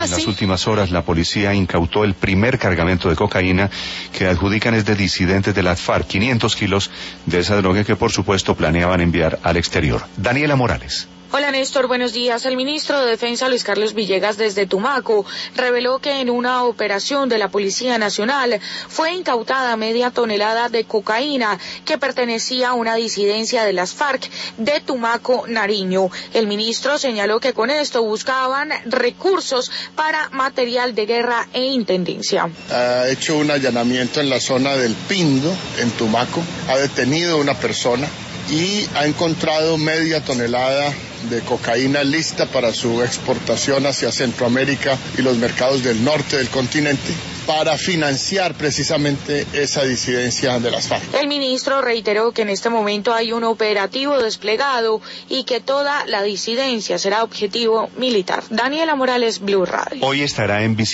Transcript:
En las últimas horas, la policía incautó el primer cargamento de cocaína que adjudican es de disidentes de las FARC, 500 kilos de esa droga que, por supuesto, planeaban enviar al exterior. Daniela Morales. Hola Néstor, buenos días. El ministro de Defensa Luis Carlos Villegas desde Tumaco reveló que en una operación de la Policía Nacional fue incautada media tonelada de cocaína que pertenecía a una disidencia de las FARC de Tumaco, Nariño. El ministro señaló que con esto buscaban recursos para material de guerra e intendencia. Ha hecho un allanamiento en la zona del Pindo, en Tumaco, ha detenido a una persona y ha encontrado media tonelada de cocaína lista para su exportación hacia Centroamérica y los mercados del norte del continente para financiar precisamente esa disidencia de las FARC. El ministro reiteró que en este momento hay un operativo desplegado y que toda la disidencia será objetivo militar. Daniela Morales, Blue Radio. Hoy estará en visita